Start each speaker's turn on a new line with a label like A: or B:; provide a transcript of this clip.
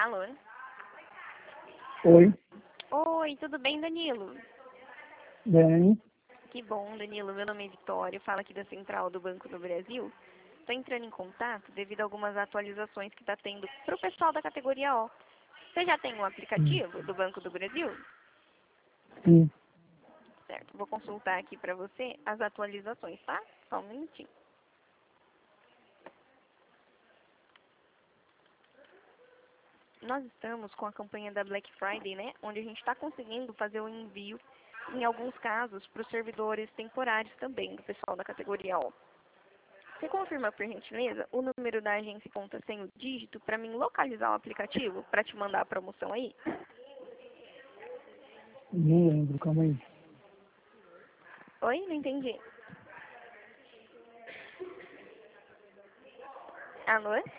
A: Alô?
B: Oi,
A: Oi, tudo bem, Danilo?
B: Dani.
A: Que bom, Danilo. Meu nome é Vitória, falo aqui da Central do Banco do Brasil. Estou entrando em contato devido a algumas atualizações que está tendo para o pessoal da categoria O. Você já tem um
B: Sim,
A: aplicativo do Banco do Brasil?
B: sim.
A: Certo, vou consultar aqui para você as atualizações, tá? Só um minutinho. Nós estamos com a campanha da Black Friday, né? Onde a gente está conseguindo fazer o envio, em alguns casos, para os servidores temporários também, do pessoal da categoria O. Você confirma, por gentileza, o número da agência conta sem o dígito para mim localizar o aplicativo para te mandar a promoção aí?
B: Não lembro, calma aí.
A: Oi? Não entendi. Alô?